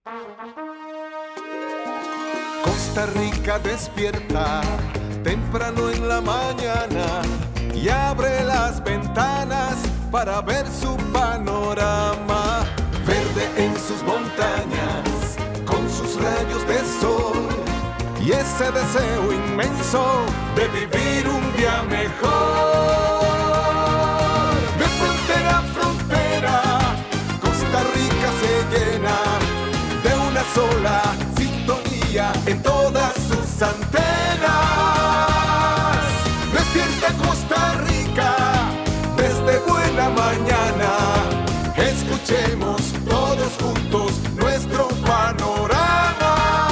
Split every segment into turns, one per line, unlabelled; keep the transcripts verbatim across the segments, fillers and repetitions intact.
Costa Rica despierta temprano en la mañana y abre las ventanas para ver su panorama. Verde en sus montañas, con sus rayos de sol y ese deseo inmenso de vivir un día mejor. De frontera a frontera, Costa Rica se llena de una sola sintonía en todas sus antenas. Despierta Costa Rica desde buena mañana. Escuchemos todos juntos nuestro panorama.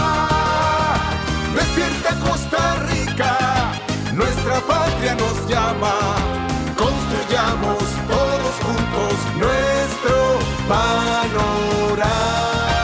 Despierta Costa Rica, nuestra patria nos llama. Construyamos todos juntos nuestro panorama.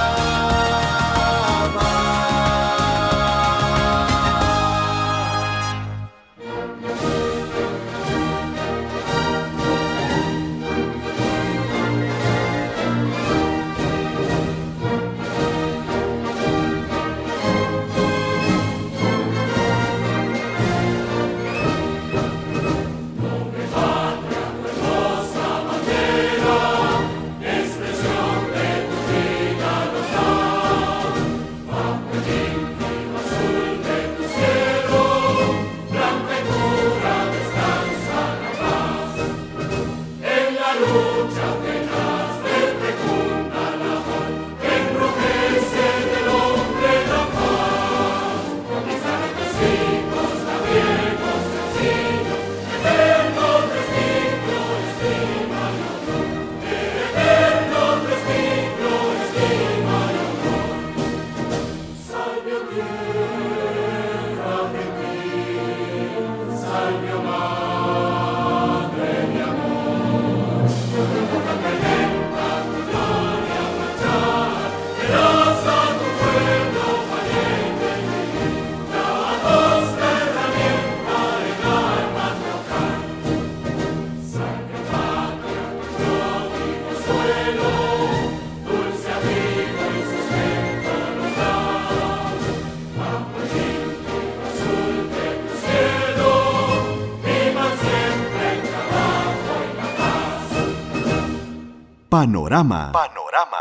Panorama. Panorama.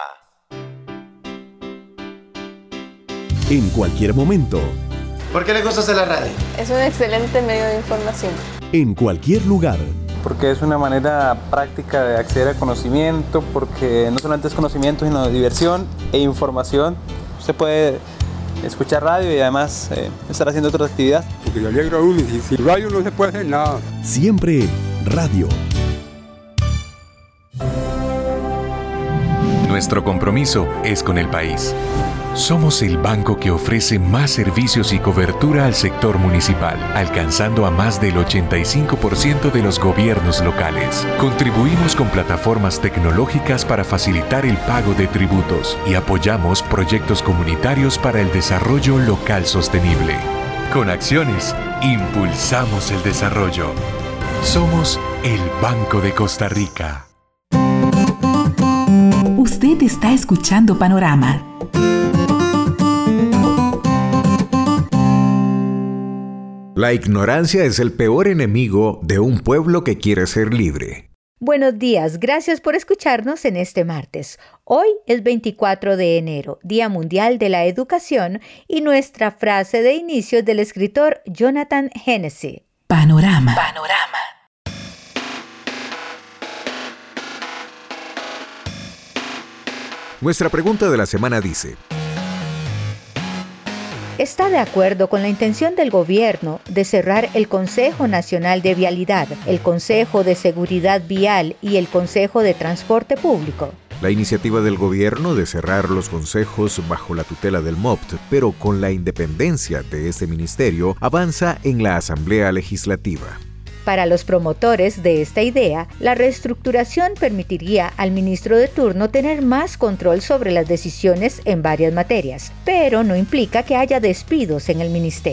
En cualquier momento.
¿Por qué le gusta hacer la radio?
Es un excelente medio de información.
En cualquier lugar.
Porque es una manera práctica de acceder al conocimiento, porque no solamente es conocimiento, sino diversión e información. Usted puede escuchar radio y además eh, estar haciendo otra actividad.
Porque yo alegro a uno y sin radio no se puede hacer nada.
Siempre radio.
Nuestro compromiso es con el país. Somos el banco que ofrece más servicios y cobertura al sector municipal, alcanzando a más del ochenta y cinco por ciento de los gobiernos locales. Contribuimos con plataformas tecnológicas para facilitar el pago de tributos y apoyamos proyectos comunitarios para el desarrollo local sostenible. Con acciones, impulsamos el desarrollo. Somos el Banco de Costa Rica.
Usted está escuchando Panorama.
La ignorancia es el peor enemigo de un pueblo que quiere ser libre.
Buenos días, gracias por escucharnos en este martes. Hoy es veinticuatro de enero, Día Mundial de la Educación, y nuestra frase de inicio es del escritor Jonathan Hennessy.
Panorama.
Panorama.
Nuestra pregunta de la semana dice:
¿está de acuerdo con la intención del gobierno de cerrar el Consejo Nacional de Vialidad, el Consejo de Seguridad Vial y el Consejo de Transporte Público?
La iniciativa del gobierno de cerrar los consejos bajo la tutela del M O P T, pero con la independencia de este ministerio, avanza en la Asamblea Legislativa.
Para los promotores de esta idea, la reestructuración permitiría al ministro de turno tener más control sobre las decisiones en varias materias, pero no implica que haya despidos en el ministerio.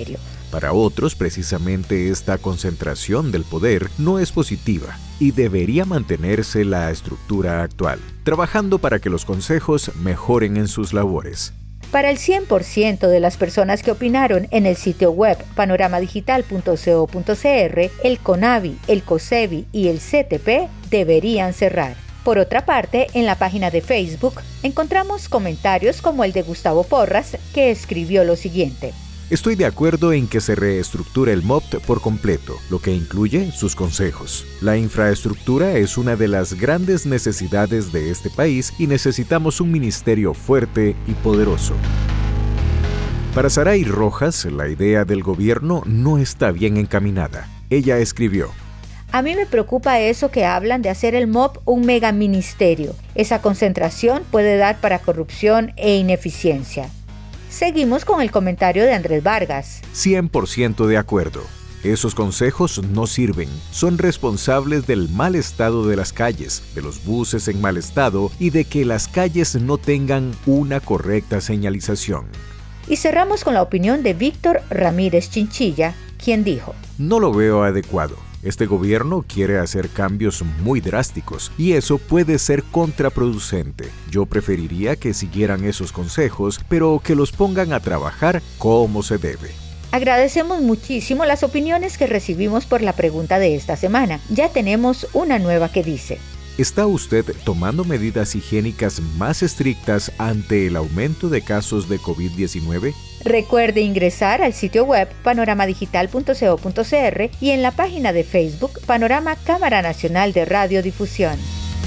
Para otros, precisamente esta concentración del poder no es positiva y debería mantenerse la estructura actual, trabajando para que los consejos mejoren en sus labores.
Para el cien por ciento de las personas que opinaron en el sitio web panorama digital punto co punto cr, el CONAVI, el COSEBI y el C T P deberían cerrar. Por otra parte, en la página de Facebook encontramos comentarios como el de Gustavo Porras, que escribió lo siguiente.
Estoy de acuerdo en que se reestructure el M O P T por completo, lo que incluye sus consejos. La infraestructura es una de las grandes necesidades de este país y necesitamos un ministerio fuerte y poderoso. Para Saray Rojas, la idea del gobierno no está bien encaminada. Ella escribió:
A mí me preocupa eso que hablan de hacer el M O P un megaministerio. Esa concentración puede dar para corrupción e ineficiencia. Seguimos con el comentario de Andrés Vargas.
cien por ciento de acuerdo. Esos consejos no sirven. Son responsables del mal estado de las calles, de los buses en mal estado y de que las calles no tengan una correcta señalización.
Y cerramos con la opinión de Víctor Ramírez Chinchilla, quien dijo:
No lo veo adecuado. Este gobierno quiere hacer cambios muy drásticos y eso puede ser contraproducente. Yo preferiría que siguieran esos consejos, pero que los pongan a trabajar como se debe.
Agradecemos muchísimo las opiniones que recibimos por la pregunta de esta semana. Ya tenemos una nueva que dice:
¿Está usted tomando medidas higiénicas más estrictas ante el aumento de casos de COVID diecinueve?
Recuerde ingresar al sitio web panorama digital punto co punto cr y en la página de Facebook Panorama Cámara Nacional de Radiodifusión.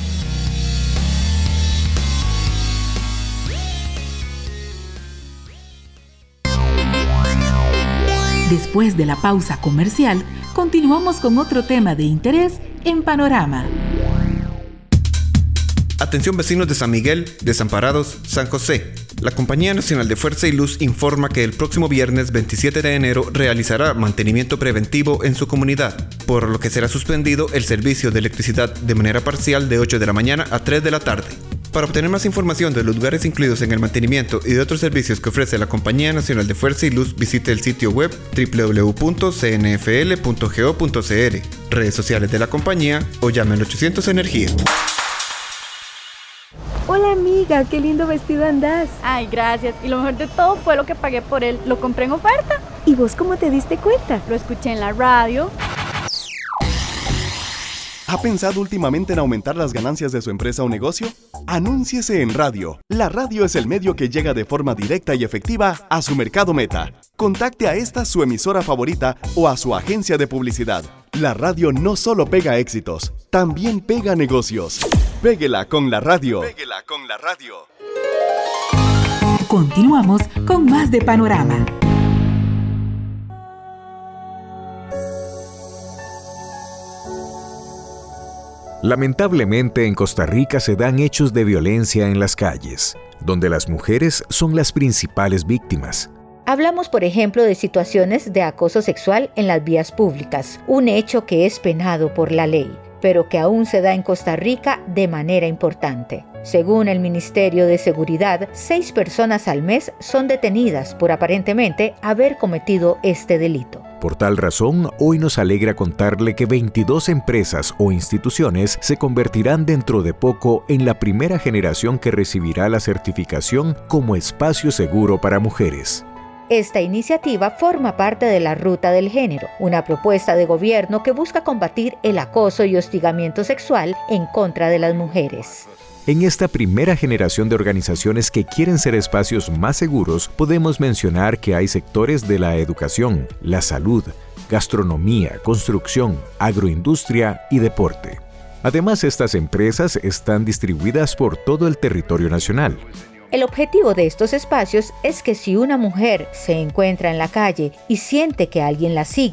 Después de la pausa comercial, continuamos con otro tema de interés en Panorama.
Atención vecinos de San Miguel, Desamparados, San José. La Compañía Nacional de Fuerza y Luz informa que el próximo viernes veintisiete de enero realizará mantenimiento preventivo en su comunidad, por lo que será suspendido el servicio de electricidad de manera parcial de ocho de la mañana a tres de la tarde. Para obtener más información de los lugares incluidos en el mantenimiento y de otros servicios que ofrece la Compañía Nacional de Fuerza y Luz, visite el sitio web doble u doble u doble u punto c n f l punto go punto c r, redes sociales de la compañía o llame al ochocientos Energía.
Hola amiga, qué lindo vestido andás.
Ay, gracias. Y lo mejor de todo fue lo que pagué por él. Lo compré en oferta.
¿Y vos cómo te diste cuenta?
Lo escuché en la radio.
¿Ha pensado últimamente en aumentar las ganancias de su empresa o negocio? Anúnciese en radio. La radio es el medio que llega de forma directa y efectiva a su mercado meta. Contacte a esta su emisora favorita o a su agencia de publicidad. La radio no solo pega éxitos, también pega negocios. Péguela con la radio. Péguela con la radio.
Continuamos con más de Panorama.
Lamentablemente en Costa Rica se dan hechos de violencia en las calles, donde las mujeres son las principales víctimas.
Hablamos, por ejemplo, de situaciones de acoso sexual en las vías públicas, un hecho que es penado por la ley, pero que aún se da en Costa Rica de manera importante. Según el Ministerio de Seguridad, seis personas al mes son detenidas por aparentemente haber cometido este delito.
Por tal razón, hoy nos alegra contarle que veintidós empresas o instituciones se convertirán dentro de poco en la primera generación que recibirá la certificación como espacio seguro para mujeres.
Esta iniciativa forma parte de la Ruta del Género, una propuesta de gobierno que busca combatir el acoso y hostigamiento sexual en contra de las mujeres.
En esta primera generación de organizaciones que quieren ser espacios más seguros, podemos mencionar que hay sectores de la educación, la salud, gastronomía, construcción, agroindustria y deporte. Además, estas empresas están distribuidas por todo el territorio nacional.
El objetivo de estos espacios es que si una mujer se encuentra en la calle y siente que alguien la sigue,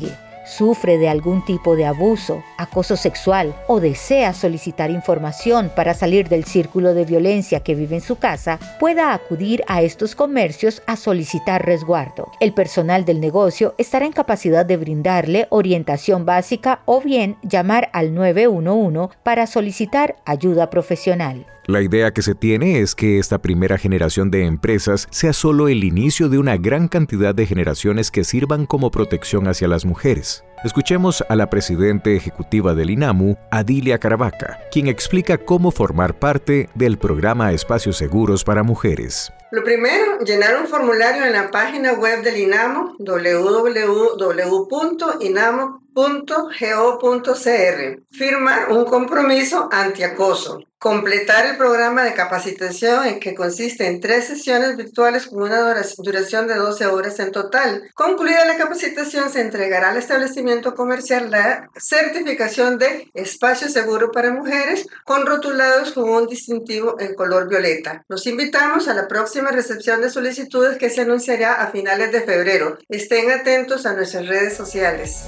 sufre de algún tipo de abuso, acoso sexual o desea solicitar información para salir del círculo de violencia que vive en su casa, pueda acudir a estos comercios a solicitar resguardo. El personal del negocio estará en capacidad de brindarle orientación básica o bien llamar al nueve uno uno para solicitar ayuda profesional.
La idea que se tiene es que esta primera generación de empresas sea solo el inicio de una gran cantidad de generaciones que sirvan como protección hacia las mujeres. Escuchemos a la presidenta ejecutiva del INAMU, Adilia Caravaca, quien explica cómo formar parte del programa Espacios Seguros para Mujeres.
Lo primero, llenar un formulario en la página web del INAMU, doble u doble u doble u punto inamu punto go punto c r. Firmar un compromiso antiacoso. Completar el programa de capacitación, en que consiste en tres sesiones virtuales con una duración de doce horas en total. Concluida la capacitación, se entregará al establecimiento comercial la certificación de espacio seguro para mujeres con rotulados con un distintivo en color violeta. Los invitamos a la próxima recepción de solicitudes que se anunciará a finales de febrero. Estén atentos a nuestras redes sociales.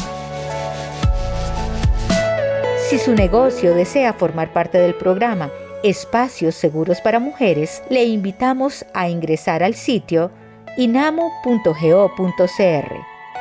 Si su negocio desea formar parte del programa Espacios Seguros para Mujeres, le invitamos a ingresar al sitio inamu punto go punto c r.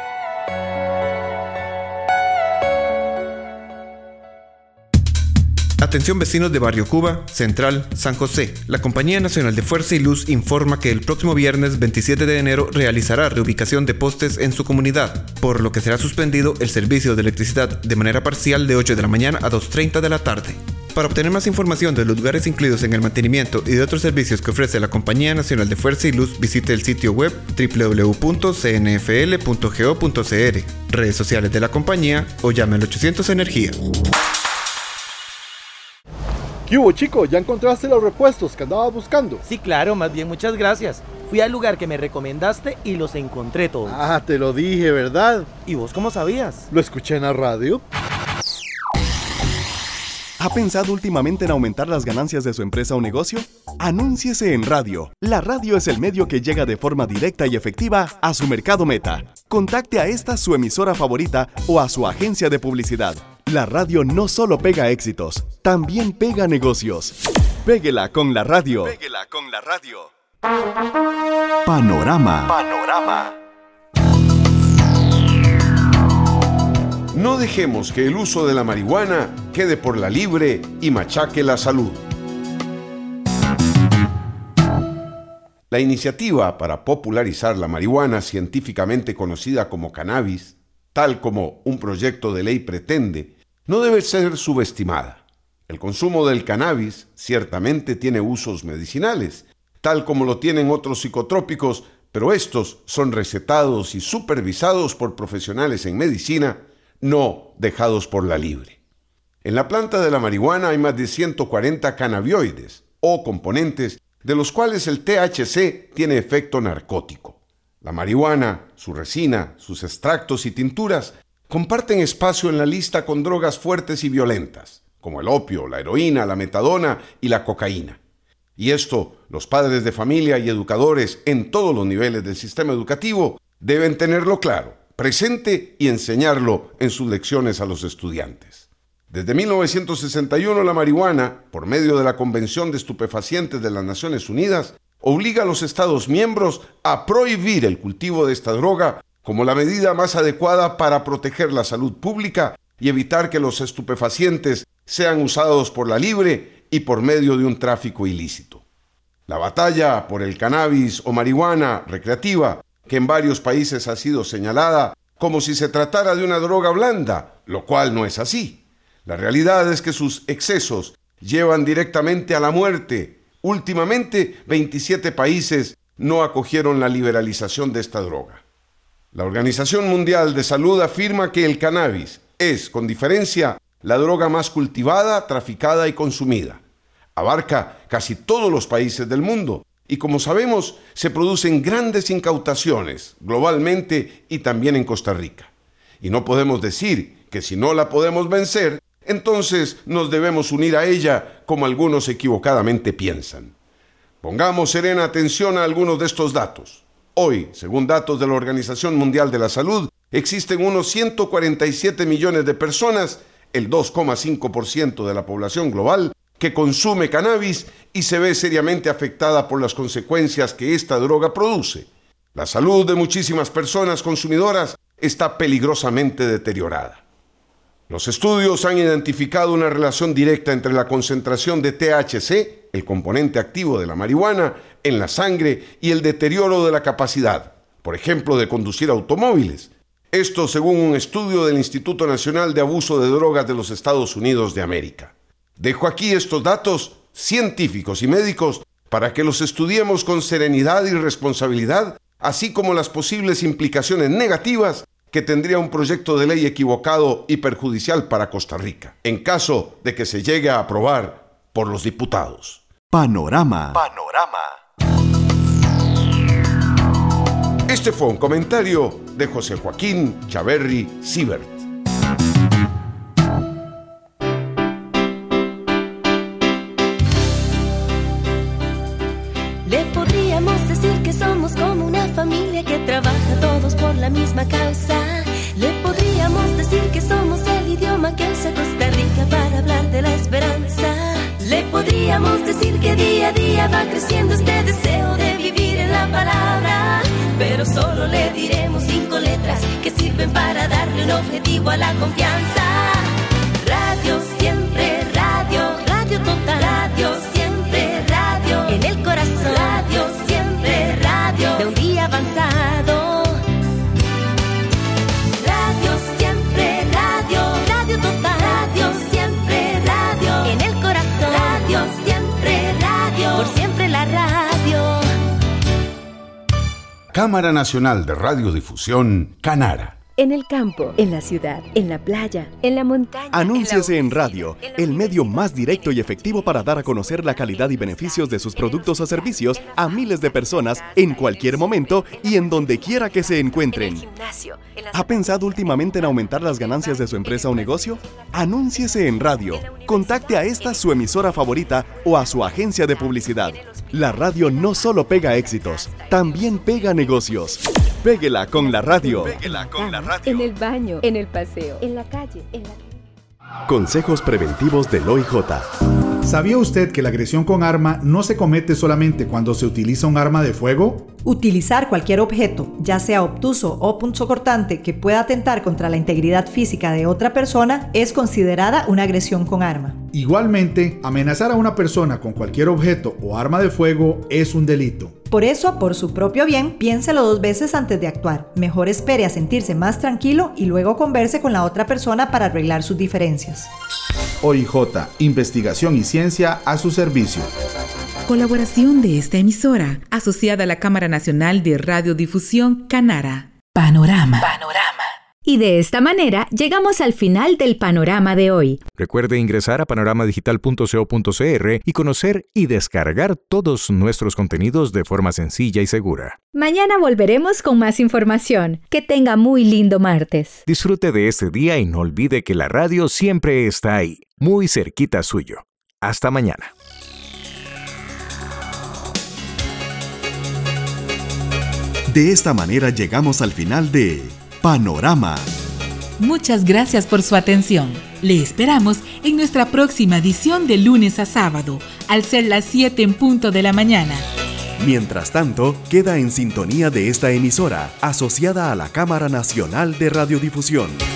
Atención vecinos de Barrio Cuba, Central, San José. La Compañía Nacional de Fuerza y Luz informa que el próximo viernes veintisiete de enero realizará reubicación de postes en su comunidad, por lo que será suspendido el servicio de electricidad de manera parcial de ocho de la mañana a dos treinta de la tarde. Para obtener más información de los lugares incluidos en el mantenimiento y de otros servicios que ofrece la Compañía Nacional de Fuerza y Luz, visite el sitio web doble u doble u doble u punto c n f l punto go punto c r, redes sociales de la compañía o llame al ochocientos Energía.
¿Qué hubo, chico? ¿Ya encontraste los repuestos que andabas buscando?
Sí, claro, más bien muchas gracias. Fui al lugar que me recomendaste y los encontré todos.
Ah, te lo dije, ¿verdad?
¿Y vos cómo sabías?
Lo escuché en la radio.
¿Ha pensado últimamente en aumentar las ganancias de su empresa o negocio? Anúnciese en radio. La radio es el medio que llega de forma directa y efectiva a su mercado meta. Contacte a esta su emisora favorita o a su agencia de publicidad. La radio no solo pega éxitos, también pega negocios. Péguela con la radio.
Péguela con la radio.
Panorama.
Panorama.
No dejemos que el uso de la marihuana quede por la libre y machaque la salud. La iniciativa para popularizar la marihuana, científicamente conocida como cannabis, tal como un proyecto de ley pretende, no debe ser subestimada. El consumo del cannabis ciertamente tiene usos medicinales, tal como lo tienen otros psicotrópicos, pero estos son recetados y supervisados por profesionales en medicina, no dejados por la libre. En la planta de la marihuana hay más de ciento cuarenta cannabinoides o componentes, de los cuales el T H C tiene efecto narcótico. La marihuana, su resina, sus extractos y tinturas comparten espacio en la lista con drogas fuertes y violentas, como el opio, la heroína, la metadona y la cocaína. Y esto, los padres de familia y educadores en todos los niveles del sistema educativo deben tenerlo claro, presente y enseñarlo en sus lecciones a los estudiantes. Desde mil novecientos sesenta y uno la marihuana, por medio de la Convención de Estupefacientes de las Naciones Unidas, obliga a los Estados miembros a prohibir el cultivo de esta droga como la medida más adecuada para proteger la salud pública y evitar que los estupefacientes sean usados por la libre y por medio de un tráfico ilícito. La batalla por el cannabis o marihuana recreativa, que en varios países ha sido señalada como si se tratara de una droga blanda, lo cual no es así. La realidad es que sus excesos llevan directamente a la muerte. Últimamente, veintisiete países no acogieron la liberalización de esta droga. La Organización Mundial de Salud afirma que el cannabis es, con diferencia, la droga más cultivada, traficada y consumida. Abarca casi todos los países del mundo y, como sabemos, se producen grandes incautaciones globalmente y también en Costa Rica. Y no podemos decir que si no la podemos vencer, entonces nos debemos unir a ella como algunos equivocadamente piensan. Pongamos serena atención a algunos de estos datos. Hoy, según datos de la Organización Mundial de la Salud, Existen unos ciento cuarenta y siete millones de personas, el dos coma cinco por ciento de la población global, que consume cannabis y se ve seriamente afectada por las consecuencias que esta droga produce. La salud de muchísimas personas consumidoras está peligrosamente deteriorada. Los estudios han identificado una relación directa entre la concentración de T H C, el componente activo de la marihuana, en la sangre y el deterioro de la capacidad, por ejemplo, de conducir automóviles. Esto según un estudio del Instituto Nacional de Abuso de Drogas de los Estados Unidos de América. Dejo aquí estos datos científicos y médicos para que los estudiemos con serenidad y responsabilidad, así como las posibles implicaciones negativas que tendría un proyecto de ley equivocado y perjudicial para Costa Rica, en caso de que se llegue a aprobar por los diputados.
Panorama.
Panorama. Este fue un comentario de José Joaquín Chaverri Sibert.
Le podríamos decir que somos como una familia que trabaja todos por la misma causa. Le podríamos decir que somos el idioma que usa Costa Rica para hablar de la esperanza. Le podríamos decir que día a día va creciendo este deseo de vivir en la palabra. Pero solo le diremos cinco letras que sirven para darle un objetivo a la confianza. Radio siempre, radio, radio total. Radio siempre, radio, en el corazón. Radio siempre, radio, de un día avanzado. Radio siempre, radio, radio total. Radio siempre, radio, en el corazón. Radio siempre, radio, por siempre la radio.
Cámara Nacional de Radiodifusión, Canara.
En el campo, en la ciudad, en la playa, en la montaña.
Anúnciese en radio, el medio más directo y efectivo para dar a conocer la calidad y beneficios de sus productos o servicios a miles de personas en cualquier momento y en donde quiera que se encuentren. ¿Ha pensado últimamente en aumentar las ganancias de su empresa o negocio? Anúnciese en radio. Contacte a esta su emisora favorita o a su agencia de publicidad. La radio no solo pega éxitos, también pega negocios. Péguela con la radio. Péguela con la radio.
En el baño, en el paseo, en la calle, en la...
Consejos preventivos del O I J.
¿Sabía usted que la agresión con arma no se comete solamente cuando se utiliza un arma de fuego?
Utilizar cualquier objeto, ya sea obtuso o punzocortante, que pueda atentar contra la integridad física de otra persona es considerada una agresión con arma.
Igualmente, amenazar a una persona con cualquier objeto o arma de fuego es un delito.
Por eso, por su propio bien, piénselo dos veces antes de actuar. Mejor espere a sentirse más tranquilo y luego converse con la otra persona para arreglar sus diferencias.
O I J, investigación y ciencia a su servicio.
Colaboración de esta emisora, asociada a la Cámara Nacional de Radiodifusión, Canara. Panorama. Panorama.
Y de esta manera llegamos al final del panorama de hoy.
Recuerde ingresar a panorama digital punto co punto cr y conocer y descargar todos nuestros contenidos de forma sencilla y segura.
Mañana volveremos con más información. Que tenga muy lindo martes.
Disfrute de este día y no olvide que la radio siempre está ahí, muy cerquita suyo. Hasta mañana.
De esta manera llegamos al final de Panorama.
Muchas gracias por su atención. Le esperamos en nuestra próxima edición de lunes a sábado, al ser las siete en punto de la mañana.
Mientras tanto, queda en sintonía de esta emisora, asociada a la Cámara Nacional de Radiodifusión.